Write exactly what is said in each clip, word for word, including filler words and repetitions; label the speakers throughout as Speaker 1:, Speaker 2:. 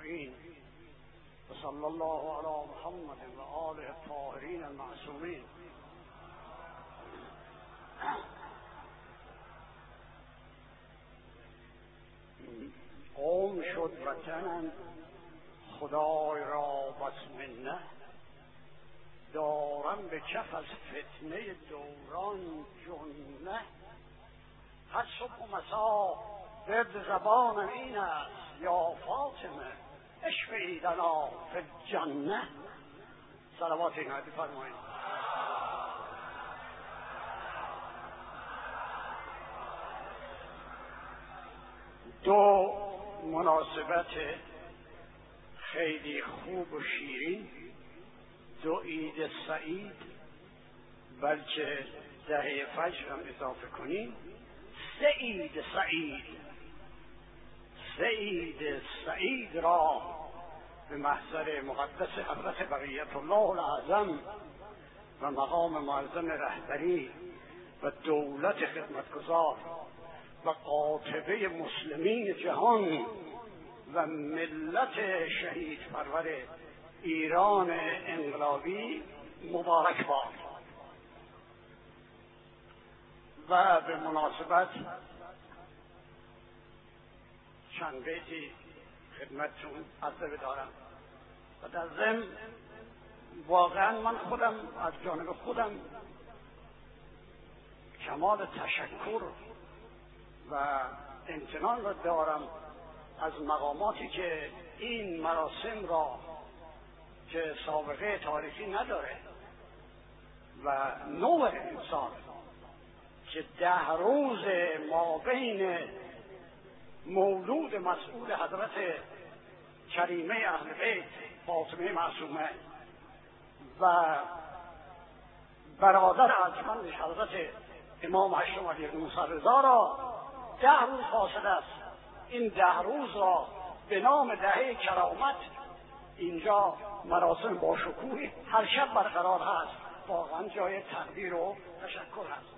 Speaker 1: اجمعین و صلی الله علی محمد و آله الطاهرین المعصومین. قوم شد وطنم خدای را بس منه، دارم به کف از فتنه دوران جنه. هر صبح و مسا ورد زبانم این است، یا فاطمه اشفعی لنا فی الجنه. صلوات این حدیث فرمایید. دو مناسبت خیلی خوب و شیرین، دو عید سعید، بلکه دهه فجر هم اضافه کنیم، سه عید سعید. سه عید سعید را به محضر مقدس حضرت بقیت الله الاعظم و مقام معظم رهبری و دولت خدمتگزار و قاطبه مسلمین جهان و ملت شهید پرور ایران انقلابی مبارک باد. و به مناسبت چند بیتی خدمتتون عرضه دارم و در ضمن واقعا من خودم از جانب خودم کمال تشکر و امتنان را دارم از مقاماتی که این مراسم را که سابقه تاریخی نداره و نوع انسان که ده روز ما بین مولود مسئول حضرت کریمه اهل بیت فاطمه معصومه و برادر ارجمندش حضرت امام هشتم علی موسی رضا را ده روز فاصله است. این ده روز را به نام دهه کرامت اینجا مراسم با شکوه هر شب برقرار هست. واقعا جای تقدیر و تشکر هست.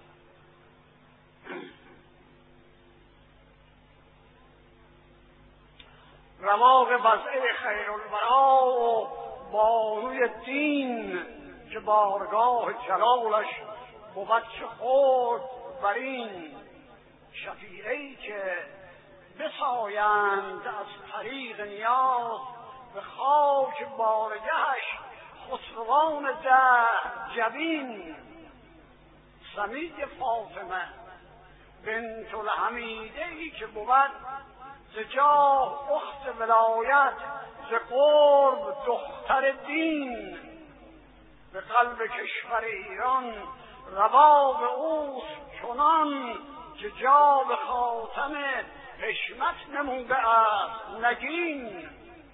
Speaker 1: رواق وضع خیرالورا و بانوی دین که بارگاه جلالش بود چه خورد برین، شفیعی که بسایند از طریق نیاز به خاک بارگهش خسروان ده جبین. سمید فاطمه بنت الحمیده ای که بود ز جاه اخت ولایت، ز قرب دختر دین. به قلب کشور ایران رواق اوست چنان که جا به خاتم حشمت نموده است نگین.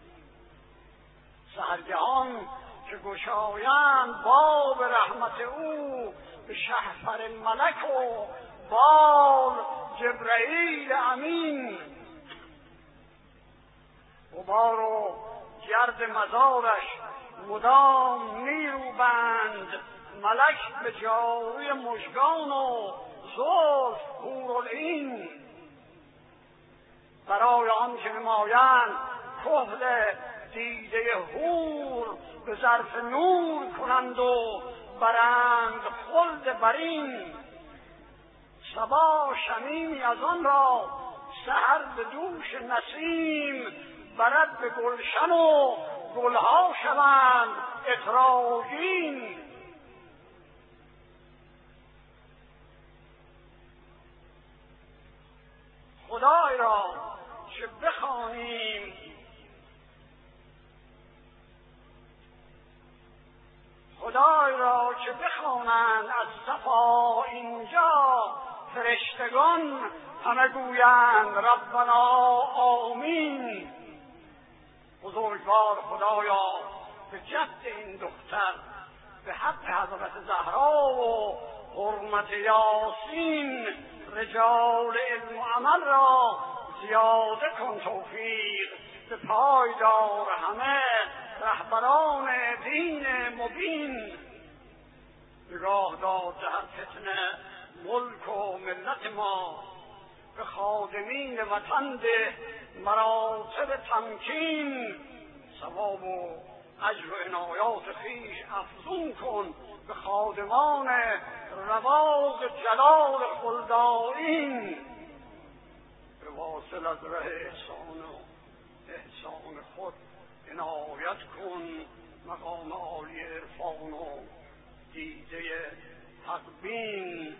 Speaker 1: سحرگهان که گشایند باب رحمت او، به شهپر ملک و بال جبرئیل امین. غبار و گرد مزارش مدام نیروبند، ملک به جاروی مژگان و زلف حورالعین. برای آن که نمایند کحل دیده حور، به ظرف نور کنند و برند خلد برین. صبا شمیمی از آن را سحر به دوش نسیم، برد به گلشن و گلها شوند عطرآگین. خدای را چه بخوانیم خدای را چه بخوانند از صفا اینجا، فرشتگان همه گویند ربنا آمین. بزرگوار خدایا به جد این دختر، به حق حضرت زهرا و حرمت یاسین، رجال علم و عمل را زیاده کن توفیق. به پای دار همه رهبران دین مبین. نگاه داد در فتنه ملک و ملت ما، به خادمین وطن ده مراتب تمکین، ثواب و اجر و عنایات خویش افزون کن به خادمان رواق جلال خلدایین. به واصل از ره احسان و احسان خود عنایت کن مقام عالی عرفان و دیده حقبین.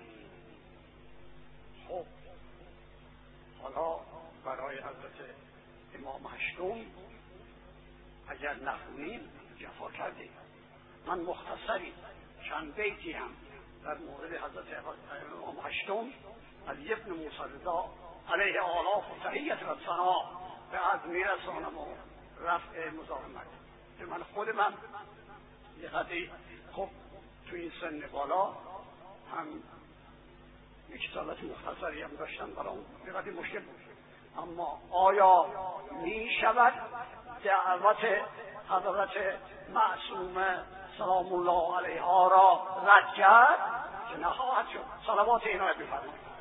Speaker 1: خب حالا برای حضرت امام هشتم اگر نخونیم جفا کردیم. من مختصری چند بیتی هم در مورد حضرت امام هشتم علی ابن موسی رضا علیه آلاف و تحیت و ثنا به عرض میرسانم و رفع مزاحمت. که من خود من یه قدری خب تو این سن بالا هم یک سالت مختصری هم داشتم، برام یه قدری مشکل بود. اما آیا می شود دعوت حضرت معصومه سلام الله علیها را رد کرد؟ که نخواهد شد. صلوات عنایت بفرمایید.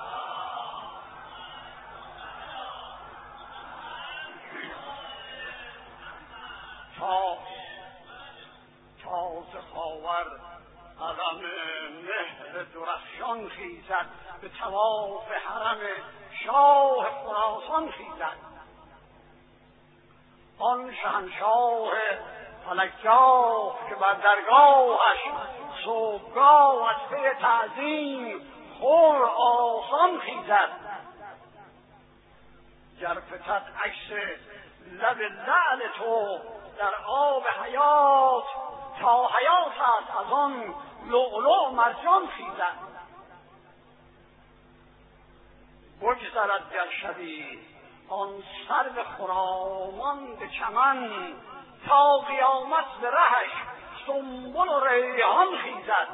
Speaker 1: تا تازه خاور علم مهر درخشان خیزد، به طواف حرم شاه خراسان خیزد. آن شهنشاه فلکجاه که بر درگاهش صبحگاه از پی تعظیم خور آسان خیزد. گر فتد عکس لب لعل تو در آب حیات، تا حیات است از آن لؤلؤ مرجان خیزد. بگذرد گر شبی آن سرو خرامان به چمن، تا قیامت به رهش سنبل و ریحان خیزد.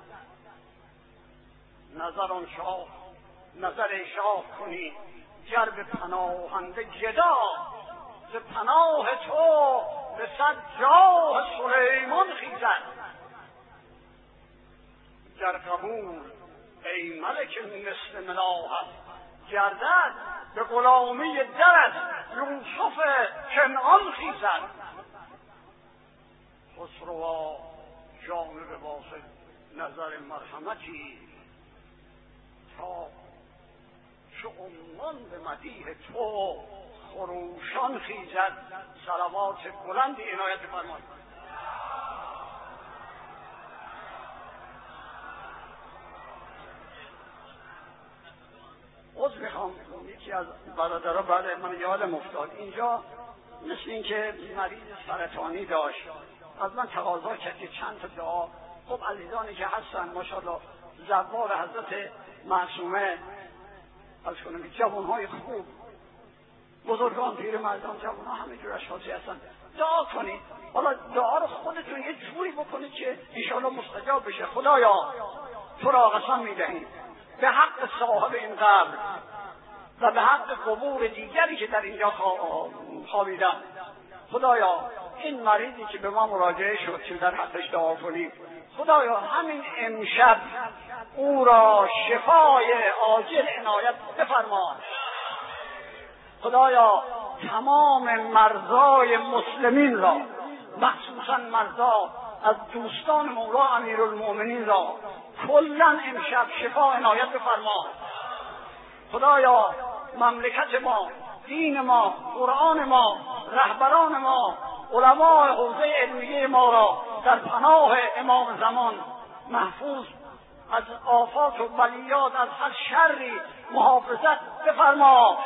Speaker 1: نظر آن شاه نظر شاه کنی گر به پناهنده گدا، ز پناه تو به صد جاه سلیمان خیزد. گر قبول ای ملک مثل ملاحت گردد، به غلامی درت یوسف کنعان خیزد. خسروا جانب واصل نظر مرحمتی، تا چو عمان به مدیح تو خروشان خیزد. صلوات بلند عنایت فرمایید. عذر میخوام، یکی از برادرها بعد من یادم افتاد، اینجا مثل این که مریض سرطانی داشت، از من تقاضا کرد که چند تا دعا. خب عزیزانی که هستن ماشاءالله زوار حضرت معصومه از کنم جوانهای خوب، بزرگان، پیر مردان، جوان ها، همه جور اشخاصی هستن. دعا کنید. حالا دعا رو خودتون یه جوری بکنید که انشاءالله مستجاب بشه. خدایا تو را قسم میدهیم به حق صاحب این قبر و به حق قبور دیگری که در اینجا خوابیدن، خدایا این مریضی که به ما مراجعه شد که در حقش دعا کنیم، خدایا همین امشب او را شفای عاجل عنایت بفرما. خدایا تمام مرضای مسلمین را، مخصوصا مرضا از دوستان مولا امیرالمؤمنین را کلا امشب شفا عنایت بفرما. خدایا مملکت ما، دین ما، قرآن ما، رهبران ما، علماء حوزه علمیه ما را در پناه امام زمان محفوظ از آفات و بلیات، از هر شری محافظت بفرما.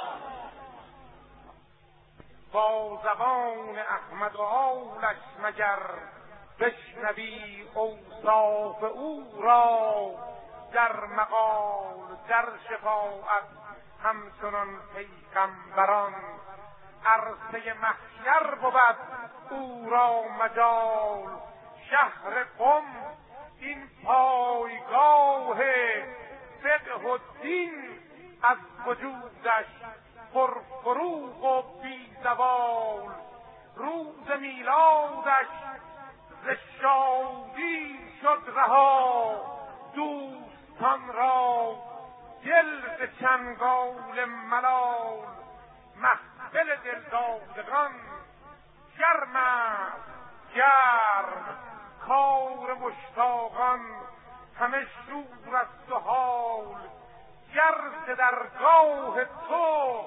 Speaker 2: با زبان احمد و آلش مگر بشنوی اوصاف او را، در مقال در شفاعت همچنان پیغمبران. عرصه محشر بود او را مجال، شهر قم این پایگاه فقه و دین، از وجودش پرفروغ و بی زوال. روز میلادش ز شادی شد رها، دوستان را دل ز چندان چنگال ملال محفل دلدادگان گرم است گرم کار مشتاقان همه شور است و حال گر درگاه تو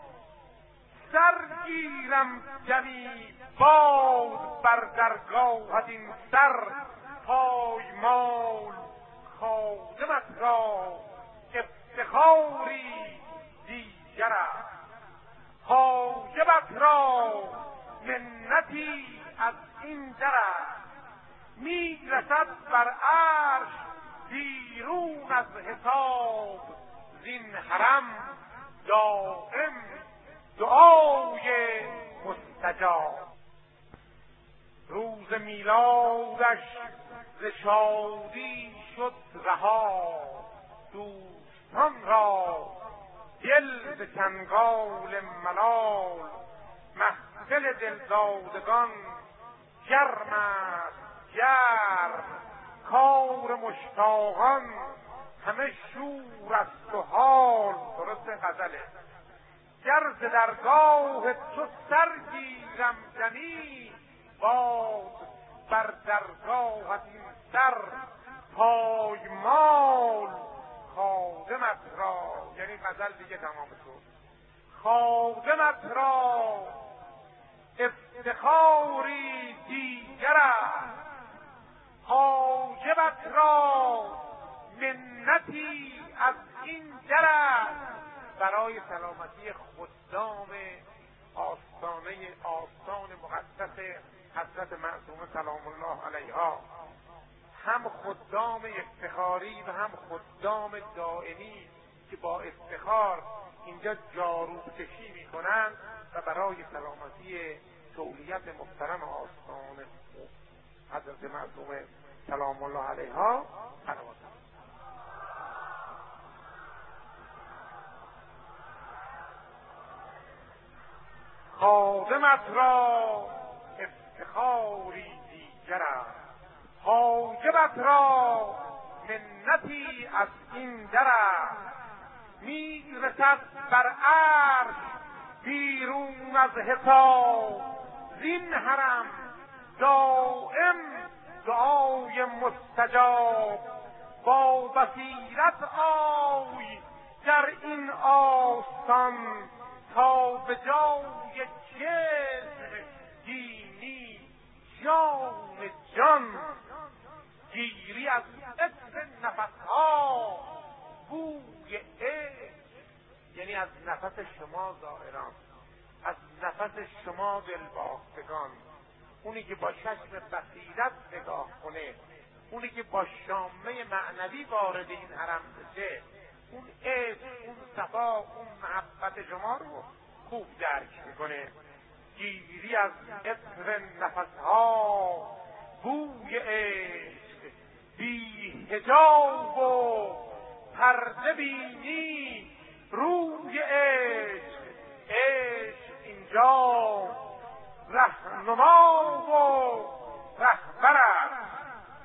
Speaker 2: سرگیرم دمی باد بر درگاهت این سر پایمال خادمت را افتخاری دیگر است حاجبت را منتی از این در است می رسد بر عرش بیرون از حساب زین حرم دائم دعای مستجاب روز میلادش ز شادی شد رها دوستان را دل ز چنگال ملال محفل دلدادگان گرم است گرم کار مشتاقان همه شور است و حال درست غزله گر ز درگاه تو سرگیرم دمی باد بر درگاهت این سر پایمال خادمت را یعنی غزل دیگه تمام شد خادمت را افتخاری دیگر است حاجبت را منتی از این در است برای سلامتی خدام آستانه آستان مقدس حضرت معصومه سلام الله علیها هم خدام افتخاری و هم خدام دائمی که با افتخار اینجا جاروب کشی میکنند و برای سلامتی تولیت محترم آستان حضرت معصومه سلام الله علیها صلوات خادمت را افتخاری دیگر است حاجبت را منتی از این در است می رسد بر عرش بیرون از حساب زین حرم دائم دعای مستجاب با بصیرت آی در این آستان تا به جای جسم دینی جان جان گیری از عطر نفسها بوی عشق یعنی از نفس شما زائران از نفس شما دلباختگان اونی که با چشم بصیرت نگاه کنه اونی که با شامه معنوی وارد این حرم بشه اون عشق اون صفا اون محبت شما رو خوب درک میکنه گیری از عطر نفسها بوی عشق بی حجاب و پرده بینی روی عشق عشق اینجا رهنما و رهبر است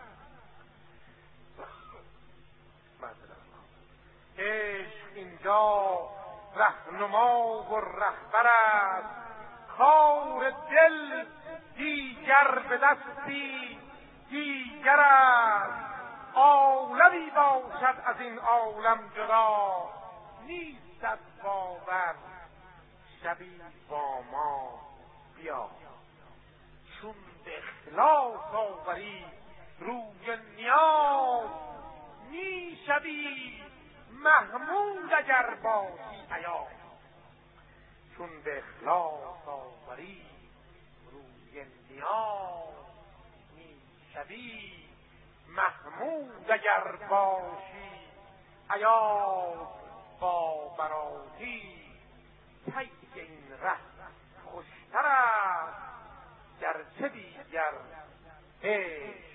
Speaker 2: عشق اینجا رهنما و رهبر است کار دل دیگر به دستی دیگر است عالمی باشد از این عالم جدا نیست از باور شبی با ما بیا چون به اخلاص آوری روی نیاز می شوی محمود اگر باشی عیاز چون به اخلاص آوری روی نیاز می شوی محمود اگر باشی عیاز با براتی طی این ره خوشتر است گرچه دیگر عشق